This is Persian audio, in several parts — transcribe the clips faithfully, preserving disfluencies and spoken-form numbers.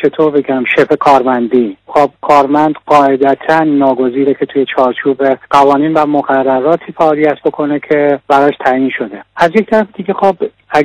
چطور بگم شبه کارمندی. خب کارمند قاعدتا ناگزیره که توی چارچوب قوانین و مقرراتی فعالیت بکنه که براش تعیین شده. از یک طرف دیگه خب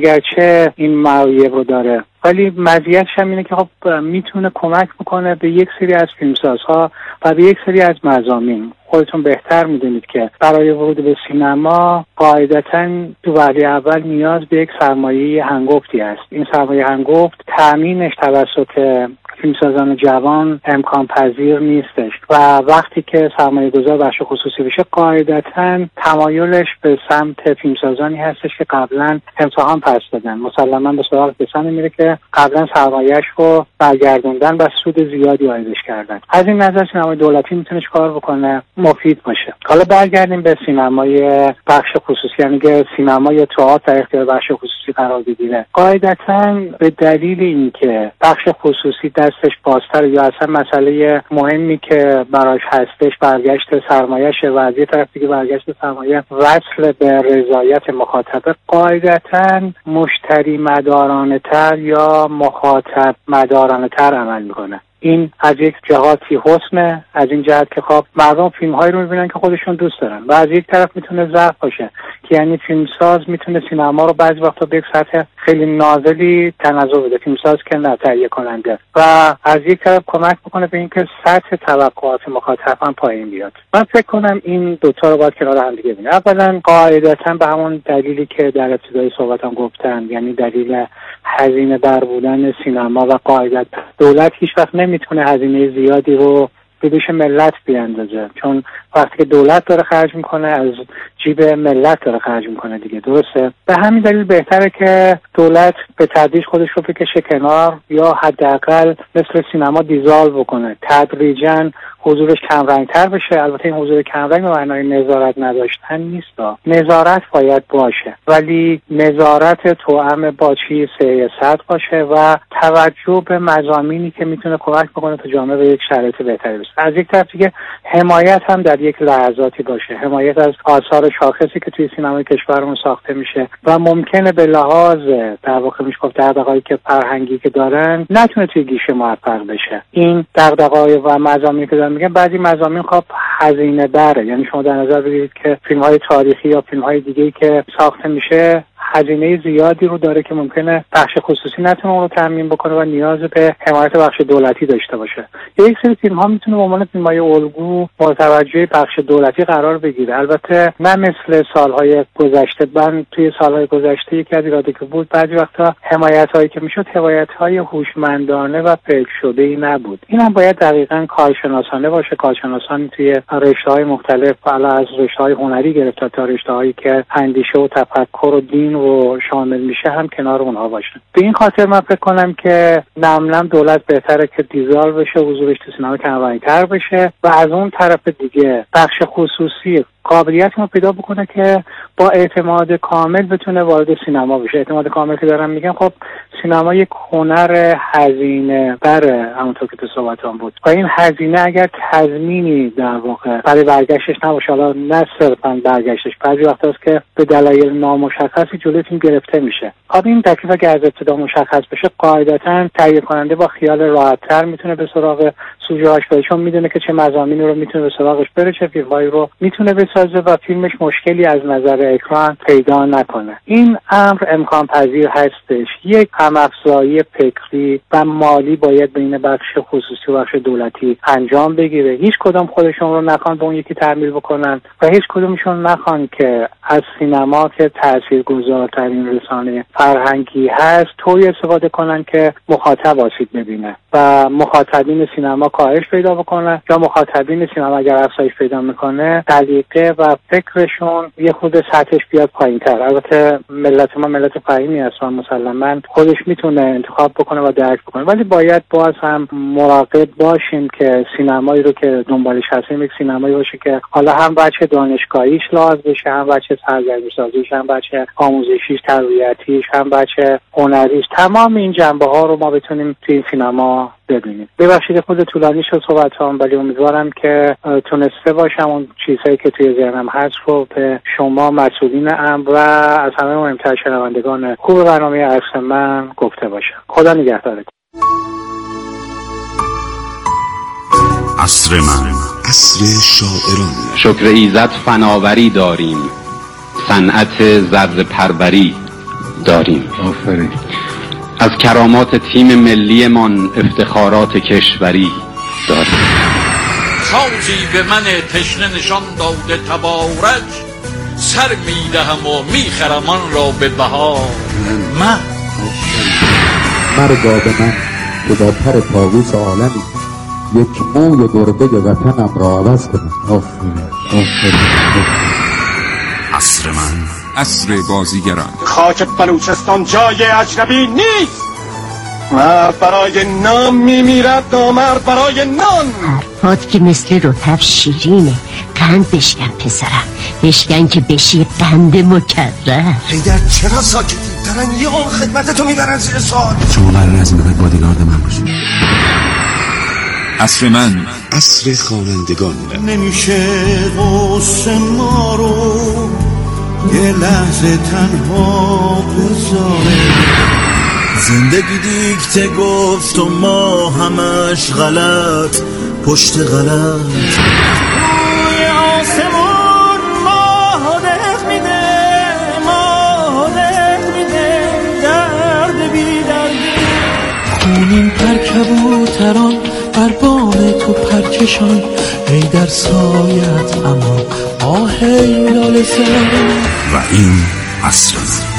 اگرچه این معایب رو داره ولی مزیتش هم اینه که خب میتونه کمک بکنه به یک سری از فیلمسازها و به یک سری از مضامین. خودتون بهتر میدونید که برای ورود به سینما قاعدتاً تو وهله اول نیاز به یک سرمایه هنگفتی است. این سرمایه هنگفت تامینش توسط فیلمسازان جوان امکان پذیر نیستش و وقتی که سرمایه گذار بخش خصوصی بشه قاعدتاً تمایلش به سمت فیلمسازانی هستش که قبلا امتحان پس دادن. مسلماً به سراغ کسانی میره که قبلا سرمایه‌اش رو برگردوندن و سود زیادی عایدش کردن. از این نظر سینمای دولتی میتونه چیکار بکنه؟ مفید باشه. حالا برگردیم به سینمای بخش خصوصی، یعنی که سینمای تئاتر در اختیار بخش خصوصی قرار بگیره. قاعدتاً به دلیل اینکه بخش خصوصی دستش بازتر یا اصلا مسئله مهمی که براش هستش برگشت سرمایه‌شه و از یه طرف دیگه برگشت سرمایه وصل به رضایت مخاطب، قاعدتاً مشتری مدارانه تر یا مخاطب مدارانه تر عمل میکنه. این از یک جهاتی حسنه، از این جهت که خب مردم فیلم‌هایی رو می‌بینن که خودشون دوست دارن و از یک طرف میتونه ضعف باشه که یعنی فیلمساز میتونه سینما رو بعضی وقتا به یک سطح خیلی نازلی تنزل بده، فیلمساز که نه تهیه کننده، و از یک طرف کمک بکنه به اینکه سطح توقعات مخاطب هم پایین بیاد. من فکر کنم این دو تا رو باید کنار هم دیگه ببینیم. اولا قاعدتاً به همون دلیلی که در ابتدای صحبتم گفتم، یعنی دلیل هزینه بر بودن سینما و قاعدت دولت هیچ وقت نمیتونه هزینه زیادی رو به دوش ملت بیاندازه، چون وقتی که دولت داره خرج میکنه از جیب ملت داره خرج میکنه دیگه، درسته؟ به همین دلیل بهتره که دولت به تدریج خودش رو بکشه کنار یا حداقل مثل سینما دیزالو بکنه، تدریجاً حضورش کم رنگتر بشه. البته این حضور کم رنگ به معنای نظارت نداشتن نیست، نظارت باید باشه ولی نظارت توأم با چیز سیاست باشه و توجه به مضامینی که میتونه کمک بکنه تا جامعه به یک شرایط بهتری برسه. از یک طرف دیگه حمایت هم در یک لحظاتی باشه، حمایت از آثار شاخصی که توی سینمای کشورمون ساخته میشه و ممکنه به لحاظ در واقع میشه گفت دغدغه‌ای که فرهنگی که دارن نتونه توی گیشه موفق بشه. این دغدغه‌های و مضامینی که میگن بعضی مضامین خب هزینه داره، یعنی شما در نظر بگیرید که فیلم‌های تاریخی یا فیلم‌های دیگه‌ای که ساخته میشه هزینه زیادی رو داره که ممکنه بخش خصوصی نتونه اون رو تامین بکنه و نیاز به حمایت بخش دولتی داشته باشه. یک سری فیلم‌ها میتونه به عنوان فیلم‌های الگو متوجه بخش دولتی قرار بگیره، البته نه مثل سال‌های گذشته. من توی سال‌های گذشته یکی از ایرادی که بود بعضی وقتا حمایت‌هایی که میشد حمایت‌های هوشمندانه و فکر شده‌ای نبود. اینم باید دقیقاً کارشناسانه باشه، کارشناسان توی رشته‌های مختلف، حالا از رشته‌های هنری گرفته تا رشته‌هایی که اندیشه و تفکر و دین و شامل میشه هم کنار اونها باشن. به این خاطر من فکر کنم که نمنم دولت بهتره که دیزال بشه، حضورش تو سینما کمرنگ‌تر بشه و از اون طرف دیگه بخش خصوصی قابلیت ما پیدا بکنه که با اعتماد کامل بتونه وارد سینما بشه. اعتماد کامل که دارم میگم خب سینما یک هنر هزینه بره، همونطور که تو صحبتام بود، و این هزینه اگر تضمینی در واقع برای برگشتش نباشه، حالا نه صرفا برگشتش، بعضی وقت هست که به دلایل نامشخصی جلوی فیلم گرفته میشه. خب این تکلیف اگر از ابتدا مشخص بشه قاعدتاً تهیه کننده با خیال راحت‌تر میتونه به سراغ سوژه‌هاش بره، چون میدونه که چه مضامینی رو میتونه به سراغش بره، چه فیلمایی رو میتونه بسازه و فیلمش مشکلی از نظر اکران پیدا نکنه. این امر امکان پذیر هستش. یک هم‌افزایی فکری و مالی باید بین بخش خصوصی و بخش دولتی انجام بگیره. هیچ کدوم خودشون رو نخوان به اون یکی تحمیل بکنن و هیچ کدومشون نخوان که از سینما که تاثیرگذارترین رسانه فرهنگی هست طوری استفاده کنن که مخاطب آسیب ببینه و مخاطبین سینما کاهش پیدا بکنن، یا مخاطبین سینما اگر افزایش پیدا میکنه سلیقه و فکرشون یه خود سطحش بیاد پایین‌تر. البته ملت ما ملت فهیمی هست و مسلماً خودش میتونه انتخاب بکنه و درک بکنه، ولی باید باز هم مراقب باشیم که سینمایی رو که دنبالش هستیم یک سینمایی باشه که حالا هم بچه دانشگاهیش لحاظ بشه، هم بچه سرگرمی‌سازیش، هم بچه آموزشیش، تربیتیش، هم بچه هنریش، تمام این جنبه‌ها رو ما بتونیم توی سینما ببینیم. ببخشید خود طولانی شد صحبتام، ولی امیدوارم که تونسته باشم اون چیزهایی که توی ذهنم هست رو به شما مسئولین امر و از همه مهمتر شنوندگان خوب برنامه عرض من گفته باشم. خدا نگهدارتون. عصر من، عصر شاعران. شکر ایزد فناوری داریم، صنعت زرد پروری داریم. آفرین. از کرامات تیم ملی من افتخارات کشوری داریم. سازی به من تشنه نشان داده تبارک، سر میدهم و میخرم آن را به بهار. من مرگا به من که با پر طاووس عالمی یک موی گربه وطنم را عوض کنم. آفرین آفرین. عصر من، عصر بازیگران. خاک بلوچستان جای اجنبی نیست. مرد برای نام میمیرد، نامرد برای نان. حرفات که مثل رطب شیرینه. قند بشکن پسرم، بشکن که بشی قند مکرر. هیدر چرا ساکتی؟ دارن یه اون خدمت تو میبرن زیر سوال. شما قرار از این بقید بادیگارد من باشید. عصر من، عصر خوانندگان. نمیشه غصه ما رو یه لحظه تنها بذاره. زندگی دیکته گفت و ما همش غلط پشت غلط. روی آسمون ماه دق میده، ماه دق میده، درد بی دردی. خونین پر کبوتران بر بام تو پرکشان، ای در سایت اما آه ای لاله زن. و این عصر من.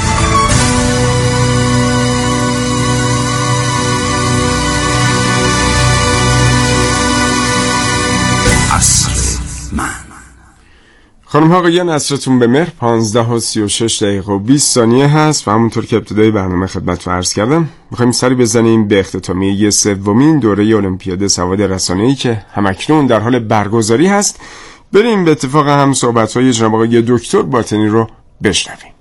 خانم ها آقایان، عصرتون به مهر. پانزده و سی و شش دقیقه و بیست ثانیه هست و همونطور که ابتدای برنامه خدمتتون عرض کردم میخوایم سری بزنیم به اختتامیه سومین دوره المپیاد سواد رسانه‌ای که همکنون در حال برگزاری هست. بریم به اتفاق هم صحبت‌های جناب آقای دکتر باطنی رو بشنویم.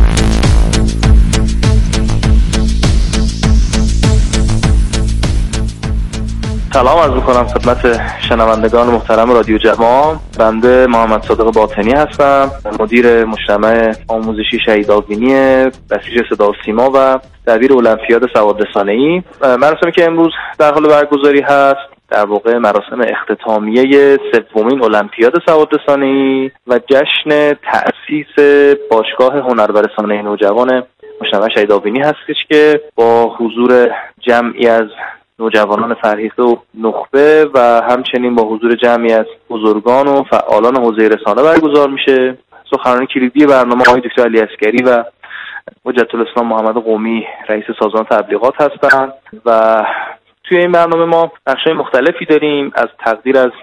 سلام عرض می‌کنم خدمت شنوندگان محترم رادیو جوان. بنده محمد صادق باطنی هستم، مدیر مجتمع آموزشی شهید آوینی بسیج صدا و سیما و دبیر المپیاد سواد رسانه‌ای. مراسمی که امروز در حال برگزاری هست در واقع مراسم اختتامیه سومین المپیاد سواد رسانه‌ای و جشن تأسیس باشگاه هنر و رسانه نوجوان مجتمع شهید آوینی هستش که با حضور جمعی از نوجوانان فرهیخته و نخبه و همچنین با حضور جمعی از بزرگان و فعالان حوزه رسانه برگزار میشه. سخنرانی کلیدی برنامه آقای دکتر علی عسکری و حجت الاسلام محمد قومی رئیس سازمان تبلیغات هستند و توی این برنامه ما بخش‌های مختلفی داریم، از تقدیر از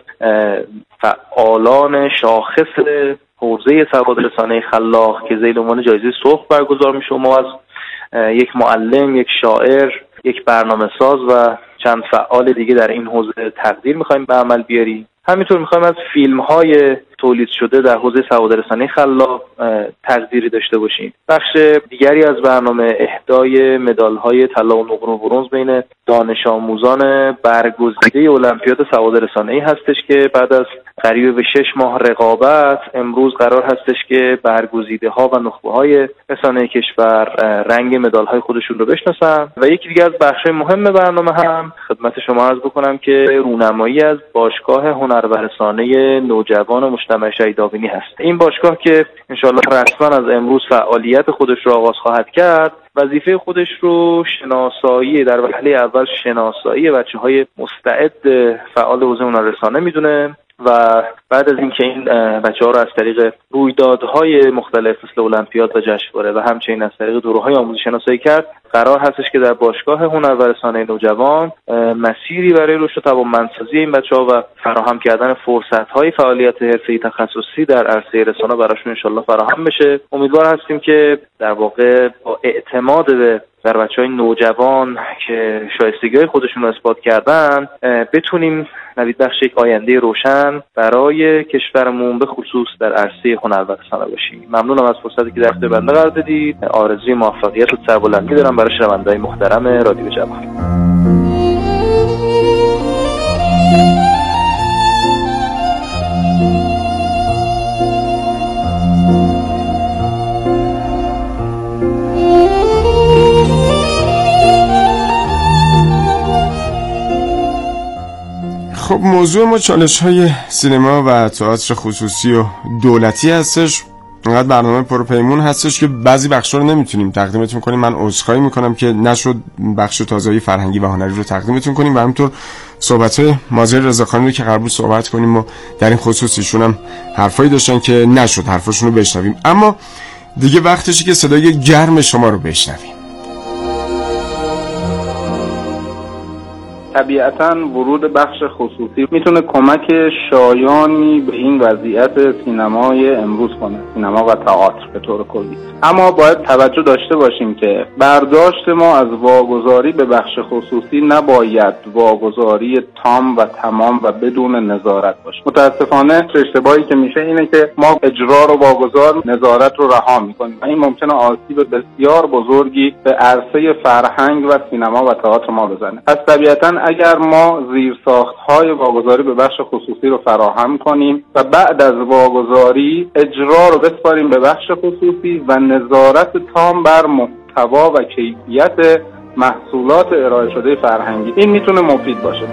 فعالان شاخص حوزه سواد رسانه خلاق که زیر عنوان جایزه سرخ برگزار میشه و ما از یک معلم، یک شاعر، یک برنامه ساز و چند فعال دیگه در این حوزه تقدیر میخوایم به عمل بیاریم. همینطور میخوایم از فیلم‌های تولید شده در حوزه سواد رسانه خلاق تقدیری داشته باشیم. بخش دیگری از برنامه اهدای مدال‌های طلا و نقره و برنز بین دانش آموزان برگزیده المپیاد سواد رسانه‌ای هستش که بعد از قریب به شش ماه رقابت امروز قرار هستش که برگزیده‌ها و نخبه‌های رسانه کشور رنگ مدال‌های خودشون رو بشناسن. و یکی دیگه از بخش‌های مهم برنامه هم خدمت شما عرض بکنم که رونمایی از باشگاه هنر و رسانه نوجوان مجتمع شهید آوینی هست. این باشگاه که انشالله رسما از امروز فعالیت خودش رو آغاز خواهد کرد، وظیفه خودش رو شناسایی در وهله اول شناسایی بچه‌های مستعد فعال حوزه هنر رسانه میدونه و بعد از اینکه این بچه‌ها رو از طریق رویدادهای مختلف مثل المپیاد و جشنواره و همچنین از طریق دوره‌های آموزشی شناسایی کرد، قرار هستش که در باشگاه هنر و رسانه نوجوان مسیری برای رشد و توانمندسازی این بچه‌ها و فراهم کردن فرصت‌های فعالیت حرفه‌ای تخصصی در عرصه رسانه براشون انشالله فراهم بشه. امیدوار هستیم که در واقع با اعتماد به در بچه‌های نوجوان که شایستگی‌های خودشون رو اثبات کردن بتونیم نوید بخش یک آینده روشن برای کشورمون به خصوص در عرصه هنر و رسانه باشیم. ممنونم از فرصتی که در اختیار بنده قرار دادید. آرزوی موفقیت و سربلندی دارم برای شنونده‌های محترم رادیو جوان. خب موضوع ما چالش‌های سینما و تئاتر خصوصی و دولتی هستش. انقدر برنامه پروپیمون هستش که بعضی بخشا رو نمیتونیم تقدیمتون کنیم. من عذرخواهی میکنم که نشد بخش تازه‌ای فرهنگی و هنری رو تقدیمتون کنیم و همینطور صحبت‌های مازر رضاخانی رو که قرار بود صحبت کنیم و در این خصوص ایشون هم حرفایی داشتن که نشد حرفاشون رو بشنویم. اما دیگه وقتشه که صدای گرم شما رو بشنویم. طبیعتاً ورود بخش خصوصی میتونه کمک شایانی به این وضعیت سینمای امروز کنه، سینما و تئاتر به طور کلی. اما باید توجه داشته باشیم که برداشت ما از واگذاری به بخش خصوصی نباید واگذاری تام و تمام و بدون نظارت باشه. متاسفانه اشتباهی که میشه اینه که ما اجرا رو واگذار، نظارت رو رها میکنیم و این ممکنه آسیب بسیار بزرگی به عرصه فرهنگ و سینما و تئاتر ما بزنه. پس طبیعتاً اگر ما زیرساخت‌های واگذاری به بخش خصوصی رو فراهم کنیم و بعد از واگذاری اجرا رو بسپاریم به بخش خصوصی و نظارت تام بر محتوا و کیفیت محصولات ارائه شده فرهنگی، این میتونه مفید باشه.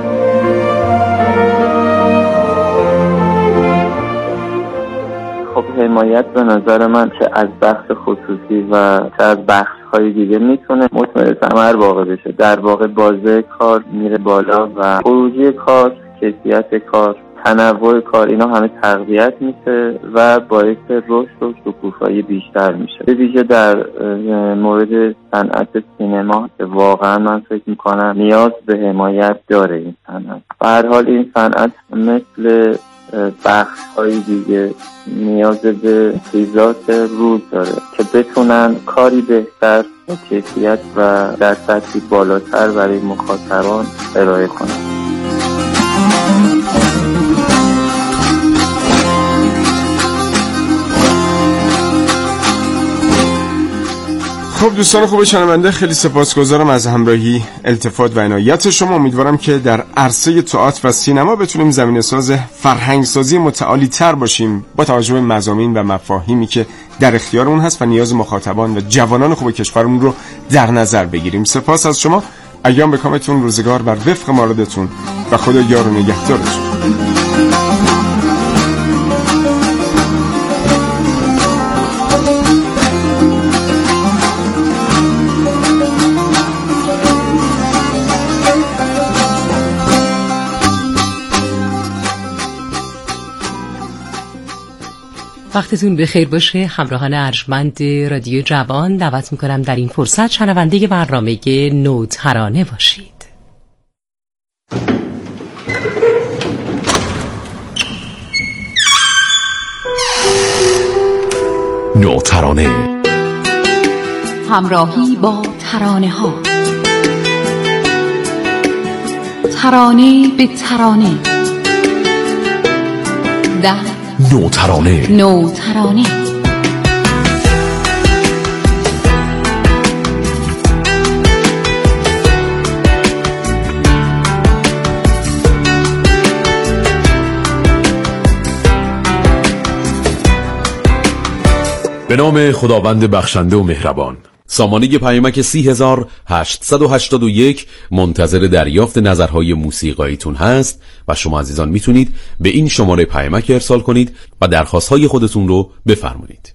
خب حمایت به نظر من چه از بخش خصوصی و چه از بخش های دیگه میتونه مثمر ثمر واقع بشه. در واقع بازه کار میره بالا و خروجی کار، کیفیت کار، تنوع کار، اینا همه تقویت میشه و باعث رشد و شکوفایی بیشتر میشه. به ویژه در مورد صنعت سینما که واقعا من فکر میکنم نیاز به حمایت داره این صنعت. به هر حال این صنعت مثل بخش های دیگه نیاز به تجهیزات روز داره که بتونن کاری بهتر با کیفیت و در سطحی بالاتر برای مخاطبان ارائه کنن. خب دوستان خوب شنونده، خیلی سپاسگزارم از همراهی، التفات و عنایت شما. امیدوارم که در عرصه تئاتر و سینما بتونیم زمینه‌ساز فرهنگ‌سازی متعالی تر باشیم با توجه به مضامین و مفاهیمی که در اختیارمون هست و نیاز مخاطبان و جوانان خوب کشورمون رو در نظر بگیریم. سپاس از شما. ایام به کامتون، روزگار بر وفق مرادتون و خدا یار و نگهدارتون. وقتتون بخیر باشه همراهان ارجمند رادیو جوان. دعوت میکنم در این فرصت شنونده برنامه نوترانه باشید. نوترانه، همراهی با ترانه ها، ترانه به ترانه، در نوترانه نوترانه به نام خداوند بخشنده و مهربان. سامانه پیامک سی هزار هشتصد و هشتاد و یک منتظر دریافت نظرهای موسیقاییتون هست و شما عزیزان میتونید به این شماره پیامک ارسال کنید و درخواستهای خودتون رو بفرمایید.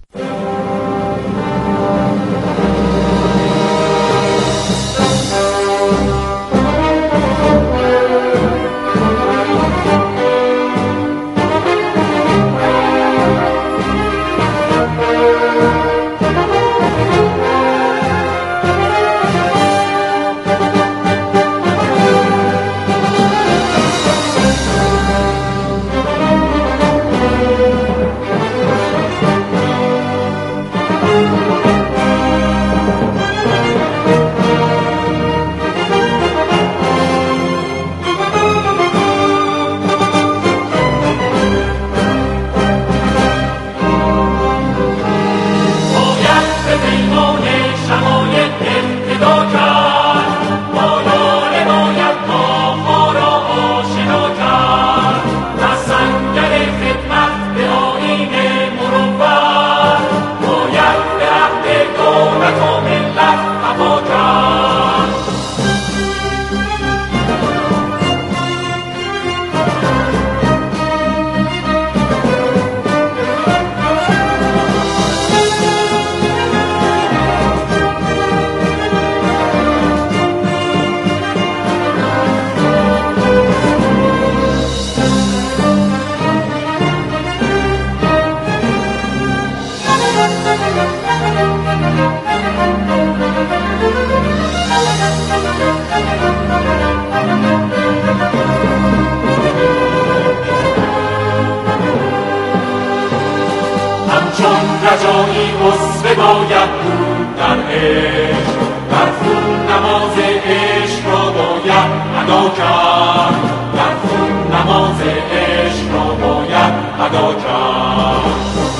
همچون رجایی اسوه باید بود در عشق، در خون نماز عشق را باید ادا کرد، در خون نماز عشق را باید ادا کرد.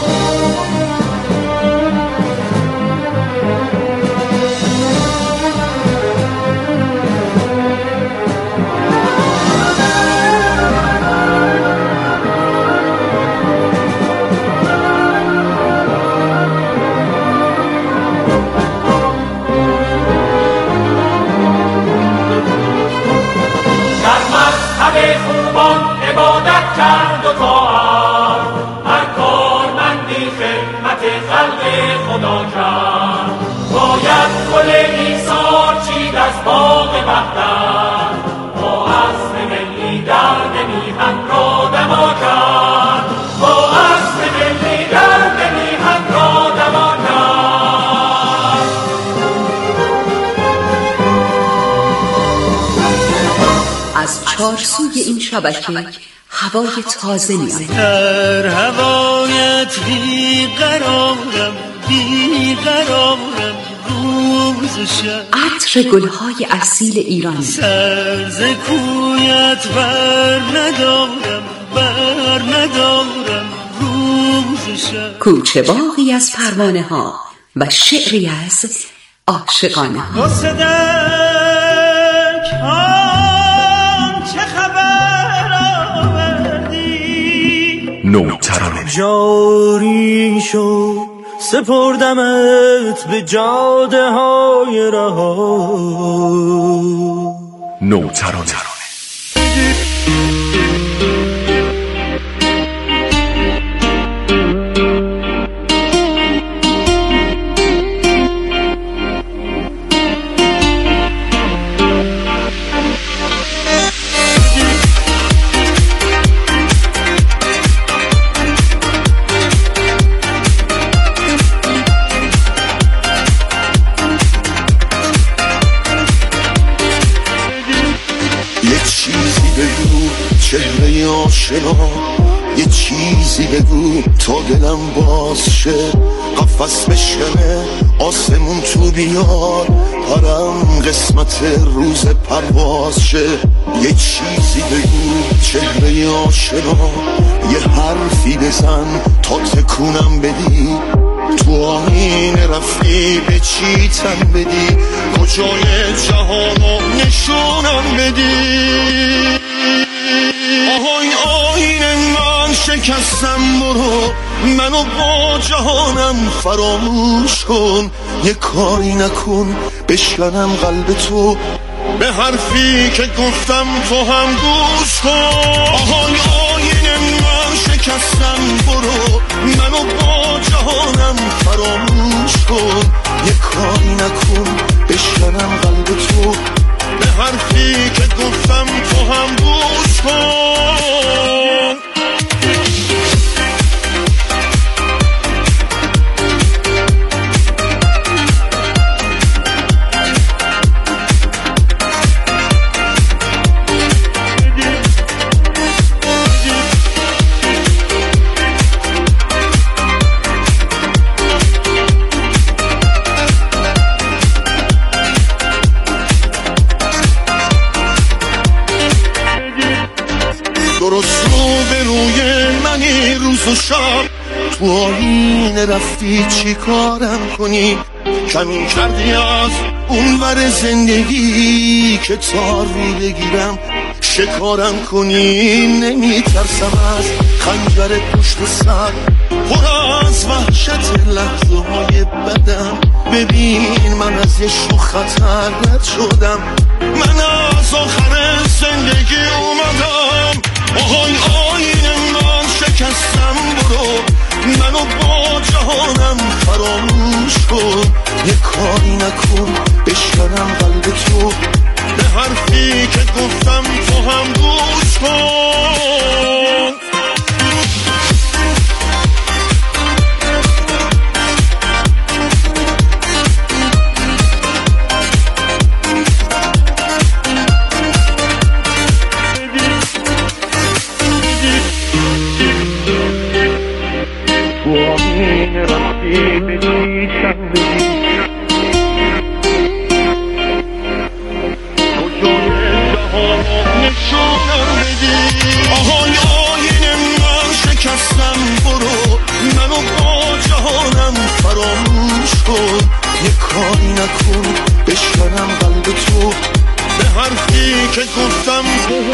عبادت کرد و طاعت، هر کارمندی خدمت خلق خدا کرد. باید گل ایثار چید از باغ وحدت، با عزم ملی درد میهن را دوا کرد، با عزم ملی درد میهن را دوا کرد. از چارسوی این شبکه هوای تازه میاد. در هوایت بیقرارم بیقرارم روز شب. عطر گلهای اصیل ایرانی. سر ز کویت بر ندارم بر ندارم روز شب. کوچه باغی از پروانه ها و شعری از عاشقانه ها. نوترانه جاری شد سپردمت به جاده های رها. نوترانه چهره آشنا، یه چیزی بگو تا دلم باز شه. قفس بشکنه آسمون تو بیار، پرم قسمت روز پرواز شه. یه چیزی بگو چهره آشنا، یه حرفی بزن تا تکونم بدی. تو آینه رفتی به چی تن بدی، کجای جهانو نشونم بدی. آهای آینه من شکستم، برو منو با جهانم فراموش کن. یه کاری نکن بشکنم قلب تو، به حرفی که گفتم تو هم گوش کن. آهای آینه من شکستم، برو منو با جهانم فراموش کن. یه کاری نکن بشکنم قلب تو، به حرفی که گفتم تو هم گوش کن. درست رو به روی منی روز و شب، تو آینه رفتی چی کارم کنی. کمین کردی از اون ور زندگی که تاری بگیرم شکارم کنی. نمی ترسم از خنجر پشت سر، پر از وحشت لحظه های بدم. ببین من از یه شو خطر رد شدم، من از آخر زندگی اومدم. آهای آینه من شکستم، برو منو با جهانم فراموش کن. یه کاری نکن بشکنم قلب تو، به حرفی که گفتم تو هم گوش کن. نشونم بدی. آهای آینه من شکستم برو، منو با جهانم فراموش کن. یه کاری نکن بشکنم قلب تو، به حرفی که گفتم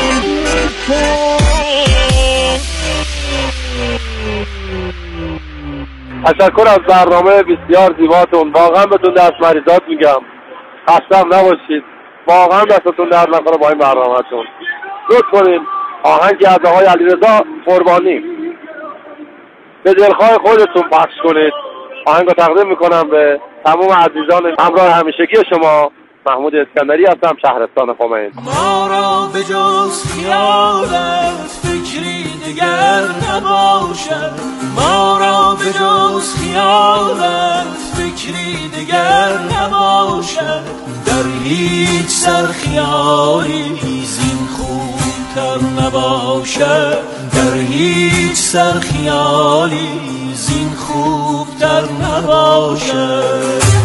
تشکر از برنامه بسیار زیباتون. واقعا بهتون دست مریضات میگم، خستم نباشید. واقعا دستتون درد نکنه با این برنامه‌تون. لطف کنین آهنگی از آقای علیرضا قربانی به دلخواه خودتون پخش کنید. آهنگو تقدیم میکنم به تمام عزیزان همراه همیشگی شما. محمود اسکندری هستم، شهرستان خمین. ما را به جز خیالت فکری دیگر نباشد، ما را به جز خیالت فکری دیگر نباشد. در هیچ سر خیالی زین خوبتر نباشد، در هیچ سر خیالی زین خوبتر نباشد.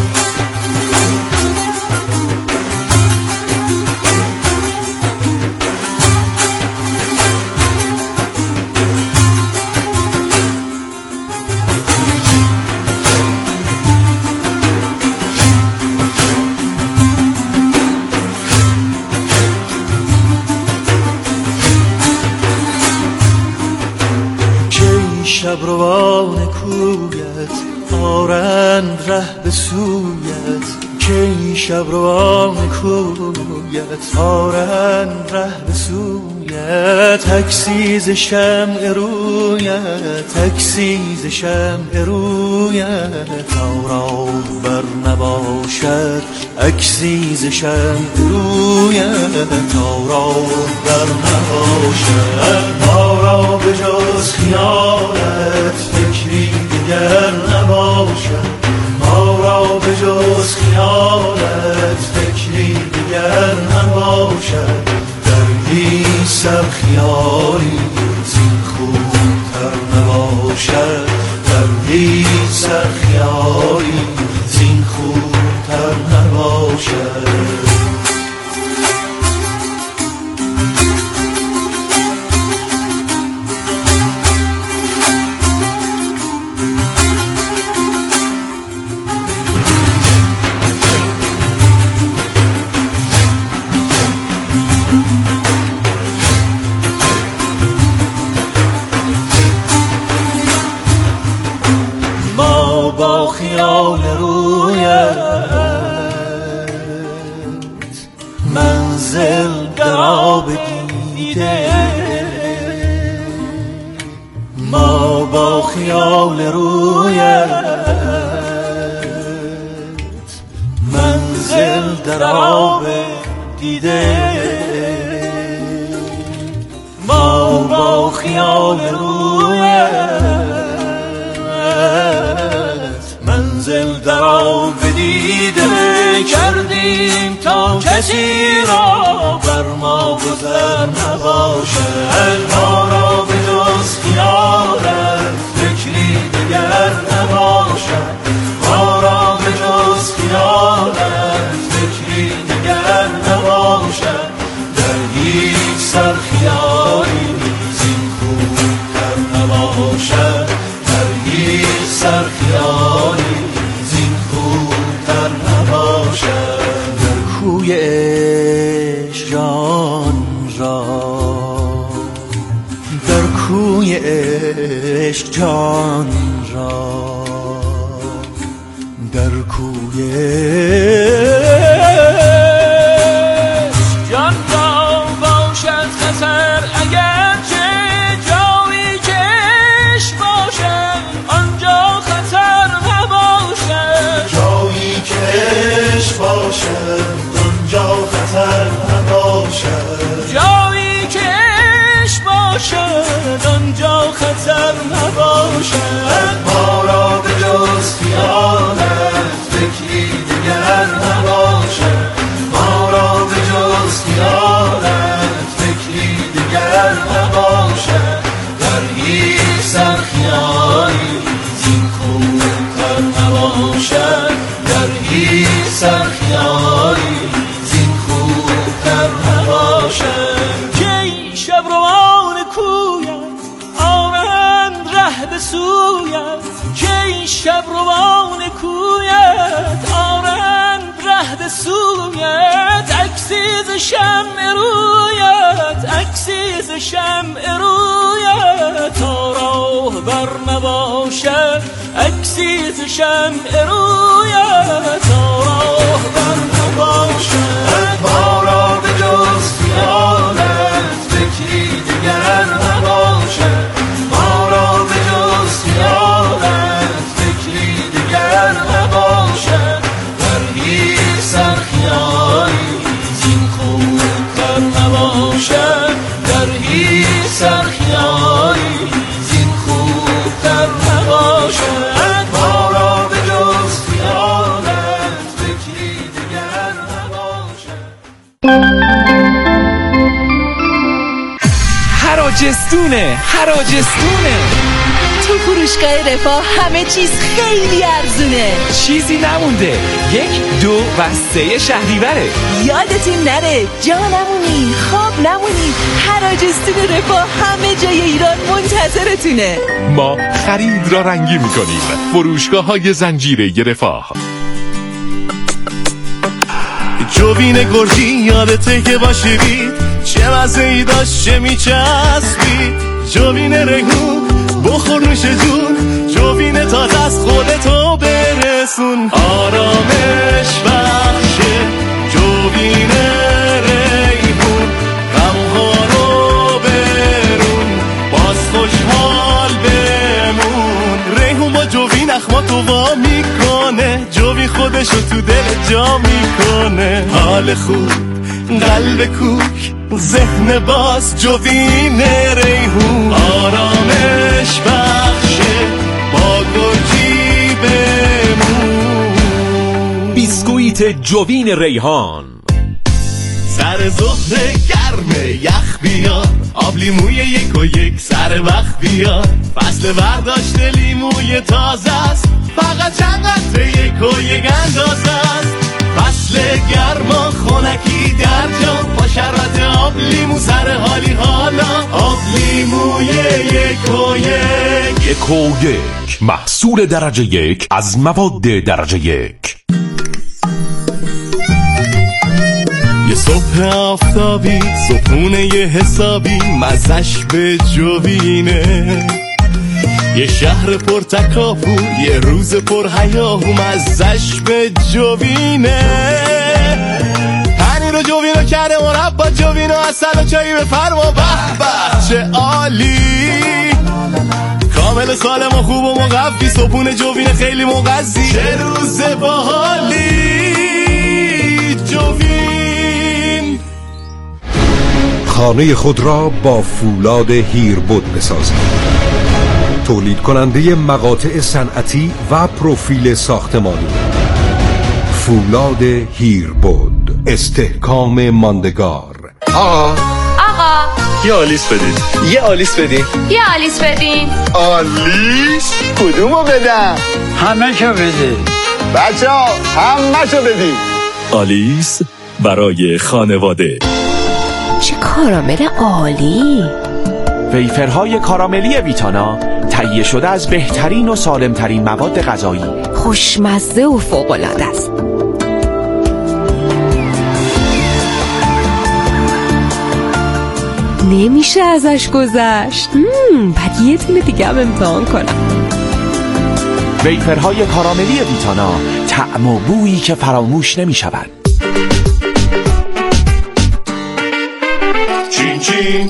شبروان کویت آرند ره به سویت، که شبروان کویت آرند ره به سویت. تکسیز شمع رویت، تکسیز شمع رویت. تا را بر نباشد اکسیز شمع رویت، تا را بر نباشد. ما را به جز خیالت فکری دیگر نباشد، ما را به جز خیالت فکری دیگر نباشد. در هیچ سر خیالی زین خوبتر نباشد، در هیچ سر خیالی زین خوبتر نباشد. با خیال رویت منزل در آب دیده، ما با خیال رویت منزل در آب دیده، ما با خیال رویت منزل در آب دیده کردیم تا کسی را بر ما گذر نباشد. ما را به جز خیالت فکری دیگر نباشد، ما را به جز خیالت فکری دیگر نباشد. در هیچ سر خیالی زین خوبتر نباشد، در هیچ سر خیالی زین خوبتر نباشد. در کوی عشق جان را، در کوی عشق جان را، در کوی عشق جان را باشد خطر. اگر چه جایی که عشق باشد آنجا خطر نباشد، جایی که عشق باشد آنجا خطر نباشد، جایی که عشق باشد آنجا خطر نباشد. ما را به جز خیالت فکری دیگر نباشد، به سویت که این شب روان کویت آرند ره به سویت عکسی ز شمع رویت عکسی ز شمع رویت تا راه بر نباشد عکسی ز شمع رویت تا راه بر نباشد ما را به جز خیالت فکری دیگر نباشد ما را به جز خیالت فکری دیگر نباشد در هیچ سرخیالی زین خوبتر نباشد در هیچ سرخیالی زین خوبتر نباشد ما را به جز خیالت فکری دیگر نباشد. حراجستونه حراجستونه تو فروشگاه رفاه همه چیز خیلی ارزونه. چیزی نمونده. یک دو و سه شهریوره. یادتون نره جا نمونی خواب نمونی. حراجستون رفاه همه جای ایران منتظرتونه. ما خرید را رنگی میکنیم. فروشگاه های زنجیره رفاه. جوین گرجی یادته که باشیدی چه مزه‌ای داشت چه میچسبی. جوین ریحون بخور نوش جون جوین تازه از خودتو برسون. آرامش بخشه جوین ریحون غمها رو برون باز خوشحال بمون. ریحون با جوین اخماتو وا میکنه جوین خودشو تو دل جا میکنه. حال خوب قلب کوک ذهن باز جوین ریحون. آرامش بخشه با گرجی بمون. بیسکویت جوین ریحان. سر ظهر گرمه یخ بیار آب لیموی یک و یک سر وقت بیار. فصل برداشت لیموی تازه است فقط چند قطره یک و یک اندازه است. فصل گرما خونکی در جام با شربت آب لیمو سر حالی حالا. آب لیموی یک و یک یک و یک محصول درجه یک از مواد درجه یک. یه صبح آفتابی صبحونه یه حسابی مزش به جوینه. یه شهر پر تکاپو یه روز پر هیاهو مزش به جوینه. پنیر و جوینو کرده مربا جوینو اصل و چایی بفرما به به چه عالی. کامل سالم و خوب و مقوی صبحونه جوین خیلی مغذی چه روز باحالی. جوین خانه خود را با فولاد هیربود بسازید. تولید کننده مقاطع صنعتی و پروفیل ساختمانی. فولاد هیربود استحکام ماندگار. آقا آقا یه آلیس بدید یه آلیس بدید یه آلیس بدین. آلیس؟ کدومو بدم؟ همه شو بدید بچه ها همه شو بدید. آلیس برای خانواده. چه کارامل عالی. ویفرهای کاراملی ویتانا تهیه شده از بهترین و سالمترین مواد غذایی. خوشمزه و فوق‌العاده است. نمیشه ازش گذشت. بعد یه تونه دیگه هم امتحان کنم. ویفرهای کاراملی ویتانا طعم و بویی که فراموش نمی شود. چین چین